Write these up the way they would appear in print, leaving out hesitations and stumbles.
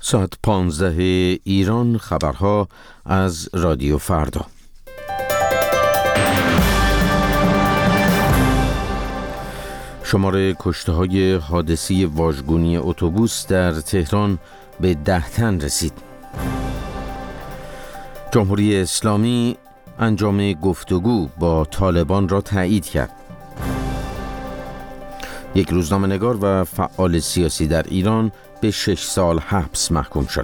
ساعت 15 ایران، خبرها از رادیو فردا. شمار کشته‌های حادثه واژگونی اتوبوس در تهران به 10 تن رسید. جمهوری اسلامی انجام گفتگو با طالبان را تایید کرد. یک روزنامه‌نگار و فعال سیاسی در ایران به 6 سال حبس محکوم شد.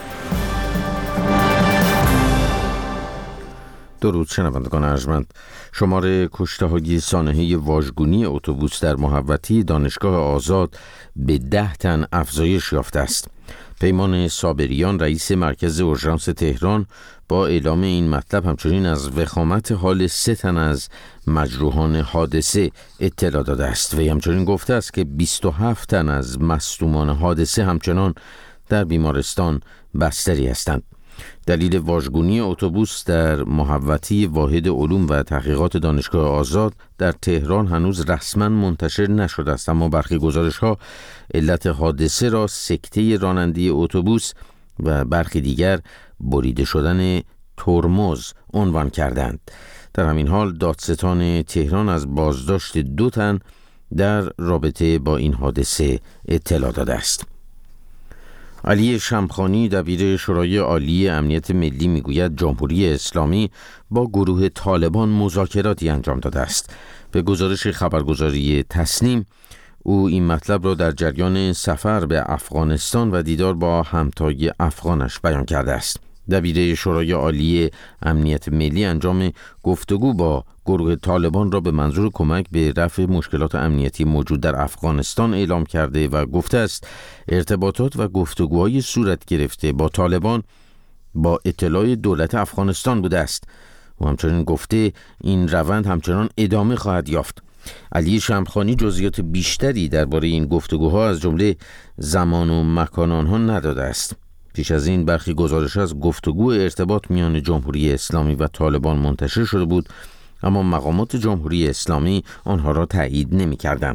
درود شنوندگان ارجمند. شمار کشته‌های سانحه واژگونی اتوبوس در محوطه دانشگاه آزاد به 10 تن افزایش یافته است. پیمان صابریان رئیس مرکز اورژانس تهران با اعلام این مطلب همچنین از وخامت حال 3 تن از مجروحان حادثه اطلاع داده است و همچنین گفته است که 27 تن از مصدومان حادثه همچنان در بیمارستان بستری هستند. دلیل واژگونی اتوبوس در محوطه واحد علوم و تحقیقات دانشگاه آزاد در تهران هنوز رسما منتشر نشده است، اما برخی گزارش‌ها علت حادثه را سکته رانندگی اتوبوس و برخی دیگر بریده شدن ترمز عنوان کردند. در همین حال دادستان تهران از بازداشت 2 تن در رابطه با این حادثه اطلاع داده است. علی شمخانی دبیر شورای عالی امنیت ملی میگوید جمهوری اسلامی با گروه طالبان مذاکراتی انجام داده است. به گزارش خبرگزاری تسنیم او این مطلب را در جریان سفر به افغانستان و دیدار با همتای افغانش بیان کرده است. دبیر شورای عالی امنیت ملی انجام گفتگو با گروه طالبان را به منظور کمک به رفع مشکلات امنیتی موجود در افغانستان اعلام کرده و گفته است ارتباطات و گفتگوهای صورت گرفته با طالبان با اطلاع دولت افغانستان بوده است و همچنین گفته این روند همچنان ادامه خواهد یافت. علی شمخانی جزئیات بیشتری درباره این گفتگوها از جمله زمان و مکان آنها نداده است. پیش از این برخی گزارش از گفتگو ارتباط میان جمهوری اسلامی و طالبان منتشر شده بود، اما مقامات جمهوری اسلامی آنها را تایید نمی‌کردند.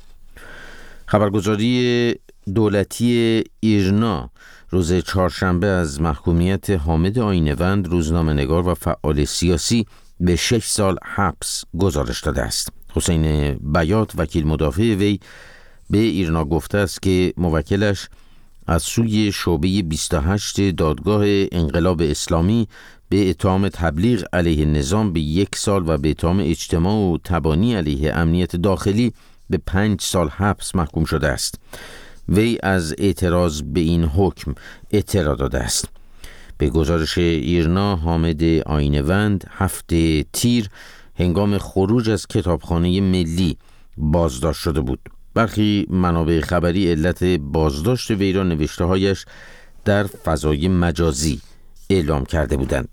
خبرگزاری دولتی ایرنا روز چهارشنبه از محکومیت حامد آیین‌وند روزنامه‌نگار و فعال سیاسی به 6 سال حبس گزارش داده است. حسین بیات وکیل مدافع وی به ایرنا گفته است که موکلش از سوی شعبه 28 دادگاه انقلاب اسلامی به اتهام تبلیغ علیه نظام به 1 سال و به اتهام اجتماع و تبانی علیه امنیت داخلی به 5 سال حبس محکوم شده است. وی از اعتراض به این حکم اطلاع داده است. به گزارش ایرنا حامد آیین‌وند 7 تیر هنگام خروج از کتابخانه ملی بازداشت شده بود. برخی منابع خبری علت بازداشت وی را نوشته‌هایش در فضای مجازی اعلام کرده بودند.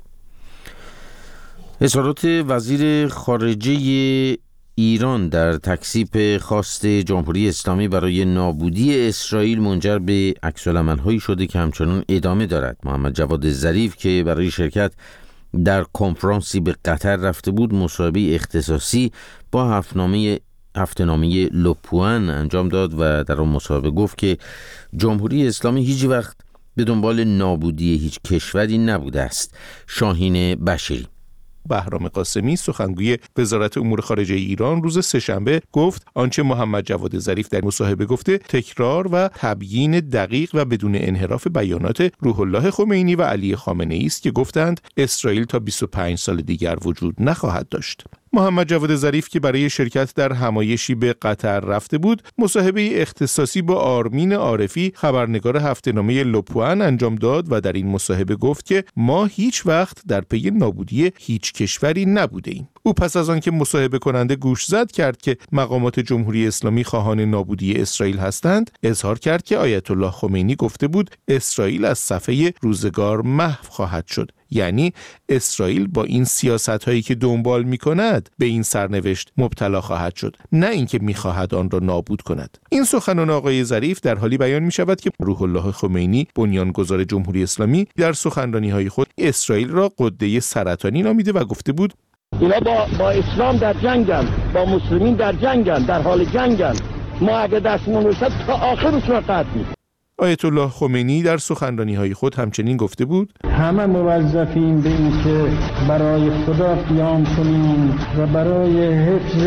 اظهارات وزیر خارجه ایران در تکذیب خواست جمهوری اسلامی برای نابودی اسرائیل منجر به عکس‌العمل‌هایی شده که همچنان ادامه دارد. محمد جواد ظریف که برای شرکت در کنفرانسی به قطر رفته بود، مصاحبه اختصاصی با هفته‌نامه لوپوان انجام داد و در آن مصاحبه گفت که جمهوری اسلامی هیچ وقت به دنبال نابودی هیچ کشوری نبوده است. شاهین بشیری. بهرام قاسمی سخنگوی وزارت امور خارجه ایران روز سه‌شنبه گفت آنچه محمد جواد ظریف در مصاحبه گفته تکرار و تبیین دقیق و بدون انحراف بیانات روح الله خمینی و علی خامنه‌ای است که گفتند اسرائیل تا 25 سال دیگر وجود نخواهد داشت. محمد جواد ظریف که برای شرکت در همایشی به قطر رفته بود، مصاحبه اختصاصی با آرمین عارفی خبرنگار هفته‌نامه لوپوان انجام داد و در این مصاحبه گفت که ما هیچ وقت در پی نابودی هیچ کشوری نبوده ایم. او پس از آن که مصاحبه کننده گوش زد کرد که مقامات جمهوری اسلامی خواهان نابودی اسرائیل هستند، اظهار کرد که آیت الله خمینی گفته بود اسرائیل از صفحه روزگار محو خواهد شد. یعنی اسرائیل با این سیاست‌هایی که دنبال می‌کند به این سرنوشت مبتلا خواهد شد، نه اینکه می‌خواهد آن را نابود کند. این سخنان آقای ظریف در حالی بیان می‌شود که روح الله خمینی بنیانگذار جمهوری اسلامی در سخنرانی‌های خود اسرائیل را غده سرطانی نامیده و گفته بود اینا با اسلام در جنگن، با مسلمین در جنگن، در حال جنگن. ما اگه دستمون رسد تا آخرشون قطع می‌کنیم. آیت الله خمینی در سخنرانی‌های خود همچنین گفته بود: همه موظفیم به این که برای خدا قیام کنیم و برای حفظ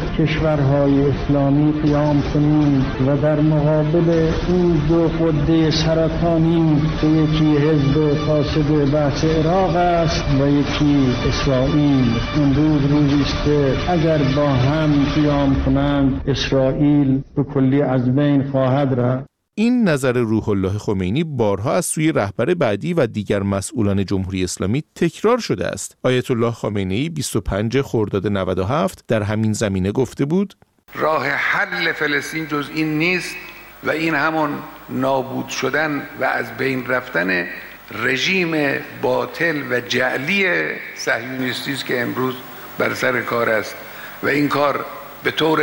کشورهای اسلامی قیام کنیم و در مقابل این دو قده سرطانی که یکی حزب فاسد بحث عراق است و یکی اسرائیل، امروز روزی است که اگر با هم قیام کنند اسرائیل به کلی از بین خواهد رفت. این نظر روح الله خمینی بارها از سوی رهبر بعدی و دیگر مسئولان جمهوری اسلامی تکرار شده است. آیت الله خامنه‌ای 25 خرداد 97 در همین زمینه گفته بود: راه حل فلسطین جز این نیست و این همون نابود شدن و از بین رفتن رژیم باطل و جعلی صهیونیستی است که امروز بر سر کار است و این کار به طور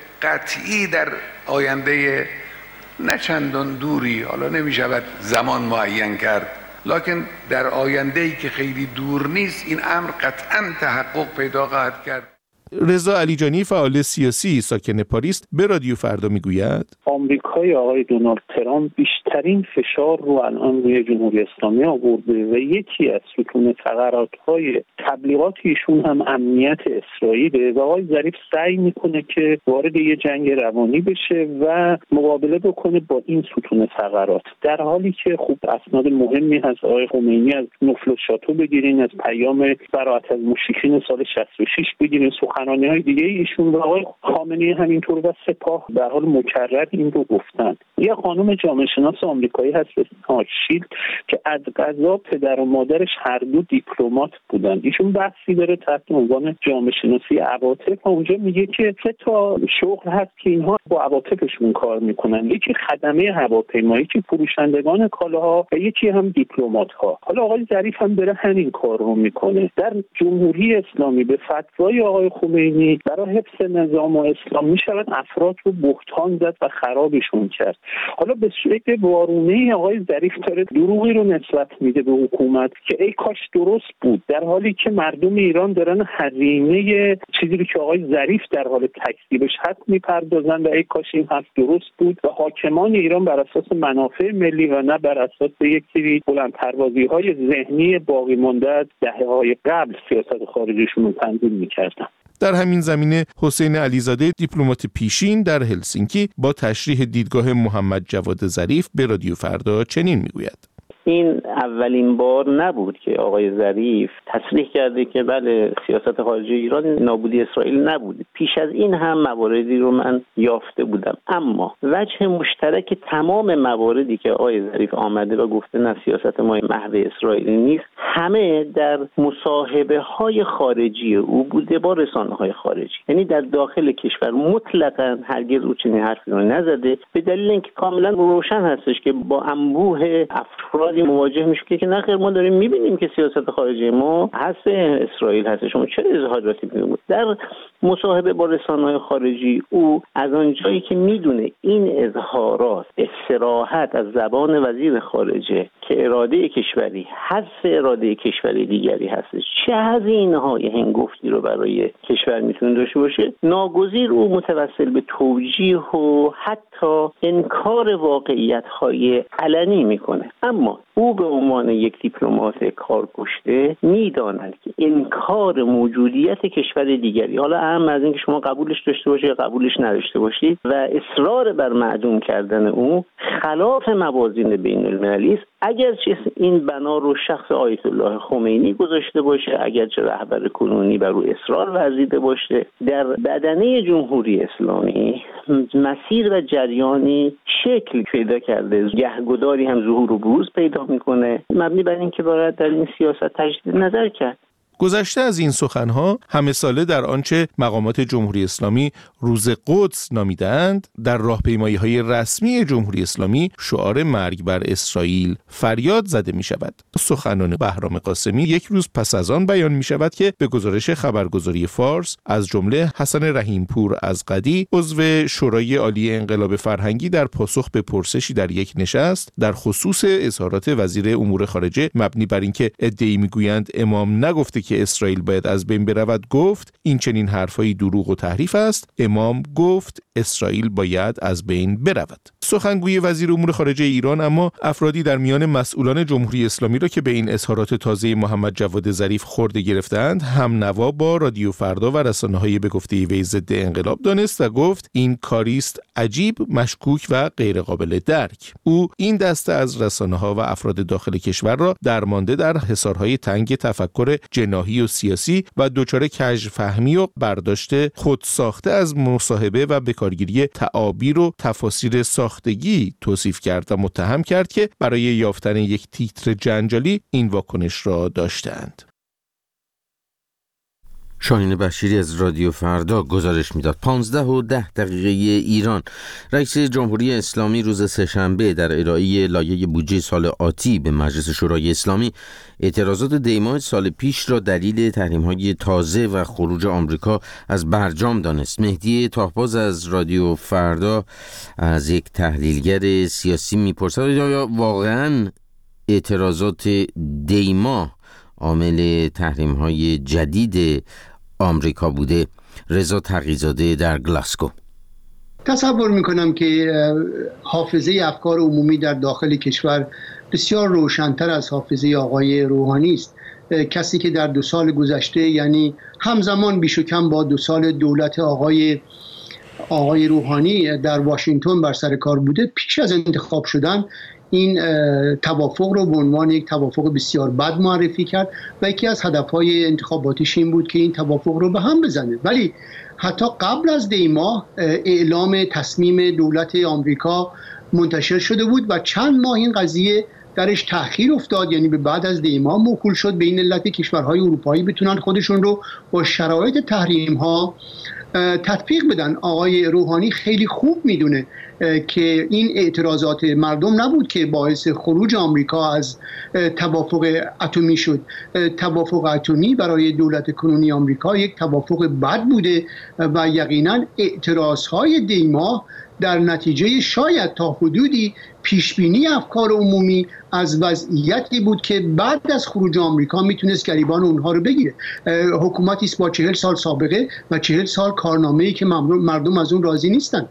قطعی در آینده نه چندان دوری، حالا نمی شود زمان معین کرد، لکن در آینده‌ای که خیلی دور نیست این امر قطعاً تحقق پیدا خواهد کرد. رضا علیجانی فعال سیاسی ساکن پاریس به رادیو فردا میگوید: آمریکای آقای دونالد ترامپ بیشترین فشار رو الان روی جمهوری اسلامی آورده و یکی از ستون فقرات‌های تبلیغات ایشون هم امنیت اسرائیل و آقای ظریف سعی میکنه که وارد یه جنگ روانی بشه و مقابله بکنه با این ستون فقرات، در حالی که خوب اسناد مهمی هست. آقای خمینی از نفل و شاتو بگیرین، از پیام براءت از مشرکین سال 66 بگیرین، سخنرانی‌های دیگه ایشون و آقای خامنه‌ای همینطور و سپاه در حال مکرر این رو گفتن. یه خانم جامعه شناس آمریکایی هست اسمش شیلد که از قضا پدر و مادرش هر دو دیپلمات بودن. ایشون بحثی داره تحت عنوان جامعه شناسی عواطف و اونجا میگه که 3 تا شغل هست که اینها با عواطفشون کار میکنن، یکی خدمه هواپیمایی، یکی فروشندگان کالاها و یکی هم دیپلمات‌ها. حالا آقای ظریف هم داره همین کار رو میکنه. در جمهوری اسلامی به فتوای آقای خمینی برای حفظ نظام و اسلام میشود افراد رو بهتان زد و خرابشون کرد. حالا به شکل وارونه آقای ظریف داره دروغی رو نسبت میده به حکومت که ای کاش درست بود، در حالی که مردم ایران دارن هزینه چیزی رو که آقای ظریف در حال تکذیبش هست میپردازن و ای کاش این حرف درست بود و حاکمان ایران بر اساس منافع ملی و نه بر اساس یک سری بلندپروازی‌های ذهنی باقی مانده از دهه‌های قبل سیاست خارجیشون رو تنظیم می‌کردن. در همین زمینه حسین علیزاده دیپلمات پیشین در هلسینکی با تشریح دیدگاه محمد جواد ظریف به رادیو فردا چنین میگوید: این اولین بار نبود که آقای ظریف تصریح کرده که بله سیاست خارجی ایران نابودی اسرائیل نبود. پیش از این هم مواردی رو من یافته بودم، اما وجه مشترک تمام مواردی که آقای ظریف آمده و گفته نه سیاست ما محو اسرائیلی نیست، همه در مصاحبه های خارجی او بوده با رسانه های خارجی. یعنی در داخل کشور مطلقاً هرگز او چنین حرفی رو نزده، به دلیل اینکه کاملا روشن هستش که با انبوه افراد مواجه میشه که نخیر ما داریم میبینیم که سیاست خارجی ما حذف اسرائیل هست، شما چه اظهاراتی می‌کنید؟ در مصاحبه با رسانه‌های خارجی او از آنجایی که میدونه این اظهارات صراحت از زبان وزیر خارجه که اراده کشوری حذف اراده کشوری دیگری هستش، چه هزینه‌های هنگفتی رو برای کشور میتونه داشته باشه، ناگزیر او متوسل به توجیه و حتی انکار واقعیت‌های علنی میکنه. اما او به عنوان یک دیپلمات کارکشته میداند که انکار موجودیت کشور دیگری، حالا اهم از این که شما قبولش داشته باشید یا قبولش نداشته باشید، و اصرار بر معدوم کردن او خلاف موازین بین المللی است. اگرچه این بنا رو شخص آیت الله خمینی گذاشته باشه، اگرچه رهبر کنونی بر او اصرار ورزیده باشه، در بدنه جمهوری اسلامی مسیر و جریانی شکل پیدا کرده، گهگداری هم ظهور و بروز پیدا میکنه، مبنی بر این که باید در این سیاست تجدید نظر کرد. گذشته از این سخنها همه ساله در آنچه مقامات جمهوری اسلامی روز قدس نامیدند، در راهپیمایی‌های رسمی جمهوری اسلامی شعار مرگ بر اسرائیل فریاد زده می شود. سخنان بهرام قاسمی یک روز پس از آن بیان می شود که به گزارش خبرگزاری فارس از جمله حسن رحیمپور از قدی عضو شورای عالی انقلاب فرهنگی در پاسخ به پرسشی در یک نشست در خصوص اظهارات وزیر امور خارجه مبنی بر اینکه ادعی می‌گویند امام نگفته که اسرائیل باید از بین برود گفت این چنین حرفایی دروغ و تحریف است. امام گفت اسرائیل باید از بین برود. سخنگوی وزیر امور خارجه ایران اما افرادی در میان مسئولان جمهوری اسلامی را که به این اظهارات تازه محمد جواد ظریف خورده گرفتند هم نوا با رادیو فردا و رسانه‌های به گفته وی ضد انقلاب دانست و گفت این کاریست عجیب، مشکوک و غیر قابل درک. او این دسته از رسانه‌ها و افراد داخل کشور را درمانده در حصارهای تنگ تفکر جناحی و سیاسی و دچار کژفهمی و برداشت خودساخته از مصاحبه و بکارگیری تعابیر و تفاسیر ساختگی توصیف کرد و متهم کرد که برای یافتن یک تیتر جنجالی این واکنش را داشتند. شاهین بشیری از رادیو فردا گزارش میداد. 15:10 ایران. رئیس جمهوری اسلامی روز سه‌شنبه در ارائه لایحه بودجه سال آتی به مجلس شورای اسلامی اعتراضات دی‌ماه سال پیش را دلیل تحریم‌های تازه و خروج آمریکا از برجام دانست. مهدی طاهباز از رادیو فردا از یک تحلیلگر سیاسی میپرسد آیا واقعاً اعتراضات دی‌ماه عامل تحریم‌های جدید آمریکا بوده؟ رضا تقی‌زاده در گلاسکو. تصور میکنم که حافظه افکار عمومی در داخل کشور بسیار روشن‌تر از حافظه آقای روحانی است. کسی که در 2 سال گذشته، یعنی همزمان بیش و کم با 2 سال دولت آقای روحانی در واشنگتن بر سر کار بوده، پیش از انتخاب شدن این توافق رو به عنوان یک توافق بسیار بد معرفی کرد و یکی از هدفهای انتخاباتیش این بود که این توافق رو به هم بزنه. ولی حتی قبل از دی‌ماه اعلام تصمیم دولت آمریکا منتشر شده بود و چند ماه این قضیه درش تأخیر افتاد، یعنی به بعد از دی‌ماه موکول شد به این علت کشورهای اروپایی بتونن خودشون رو با شرایط تحریم ها تطبیق بدن. آقای روحانی خیلی خوب میدونه که این اعتراضات مردم نبود که باعث خروج آمریکا از توافق اتمی شد. توافق اتمی برای دولت کنونی آمریکا یک توافق بد بوده و یقینا اعتراضهای دی‌ماه در نتیجه شاید تا حدودی پیشبینی افکار عمومی از وضعیتی بود که بعد از خروج آمریکا میتونست گریبان اونها رو بگیره. حکومتی است با 40 سال سابقه و 40 سال کارنامه‌ای که مردم از اون راضی نیستن.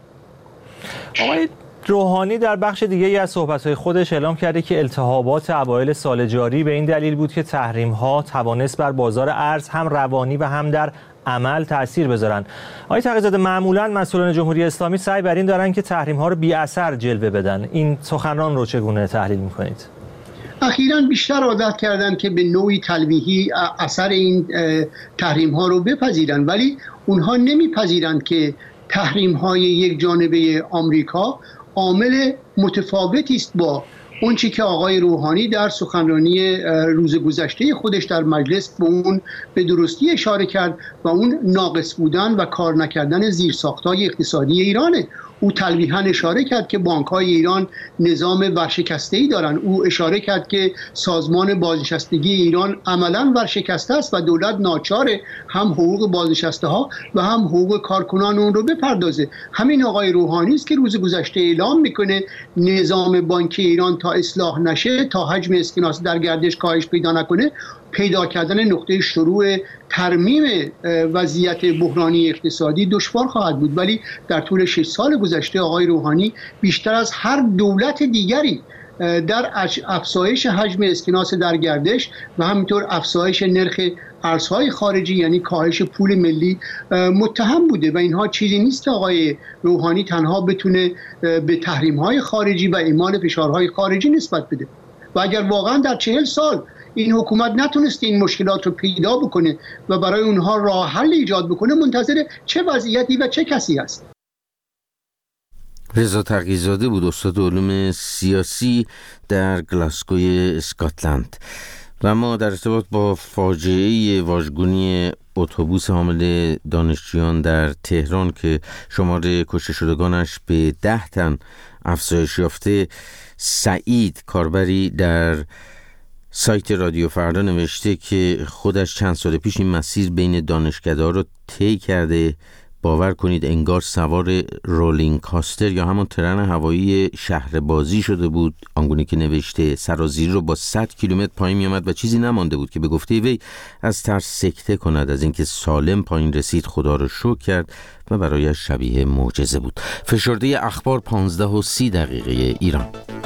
آقای روحانی در بخش دیگه‌ای از صحبت‌های خودش اعلام کرده که التهابات اوایل سال جاری به این دلیل بود که تحریم‌ها توانست بر بازار ارز هم روانی و هم در عمل تأثیر بذارن. آقای تقی‌زاده، معمولاً مسئولان جمهوری اسلامی سعی بر این دارن که تحریم‌ها رو بی اثر جلوه بدن. این سخنران رو چگونه تحلیل می‌کنید؟ اخیراً بیشتر عادت کردن که به نوعی تلویحی اثر این تحریم‌ها رو بپذیرن، ولی اونها نمیپذیرند که تحریم‌های یک جانبه آمریکا عامل متفاوتی است با اون چی که آقای روحانی در سخنرانی روز گذشته خودش در مجلس به اون به درستی اشاره کرد و اون ناقص بودن و کار نکردن زیرساخت‌های اقتصادی ایرانه. او تلویحاً اشاره کرد که بانک‌های ایران نظام ورشکسته‌ای دارن. او اشاره کرد که سازمان بازنشستگی ایران عملاً ورشکسته است و دولت ناچاره هم حقوق بازنشسته‌ها و هم حقوق کارکنان اون رو بپردازه. همین آقای روحانی است که روز گذشته اعلام میکنه نظام بانکی ایران تا اصلاح نشه، تا حجم اسکناس در گردش کاهش پیدا نکنه، پیدا کردن نقطه شروع ترمیم وضعیت بحرانی اقتصادی دشوار خواهد بود. ولی در طول 6 سال گذشته آقای روحانی بیشتر از هر دولت دیگری در افزایش حجم اسکناس در گردش و همینطور افزایش نرخ ارزهای خارجی یعنی کاهش پول ملی متهم بوده و اینها چیزی نیست که آقای روحانی تنها بتونه به تحریم‌های خارجی و اعمال فشارهای خارجی نسبت بده. و اگر واقعا در 40 سال این حکومت نتونسته این مشکلات رو پیدا بکنه و برای اونها راه حل ایجاد بکنه، منتظر چه وضعیتی و چه کسی است؟ رضا تقی‌زاده بود، استاد علوم سیاسی در گلاسکوی اسکاتلند. و ما در ارتباط با فاجعه واژگونی اتوبوس حامل دانشجویان در تهران که شماره کشته شدگانش به 10 تن افزایش یافته، سعید کاربری در سایت رادیو فردا نوشته که خودش چند سال پیش این مسیر بین دانشکده‌ها رو طی کرده، باور کنید انگار سوار رولینگ کاستر یا همون ترن هوایی شهر بازی شده بود. آنگونه که نوشته سرازیری رو با 100 کیلومتر پایین می آمد و چیزی نمانده بود که به گفته وی از ترس سکته کند. از اینکه سالم پایین رسید خدا رو شکر کرد و برایش شبیه معجزه بود. فشرده اخبار 15:30 ایران.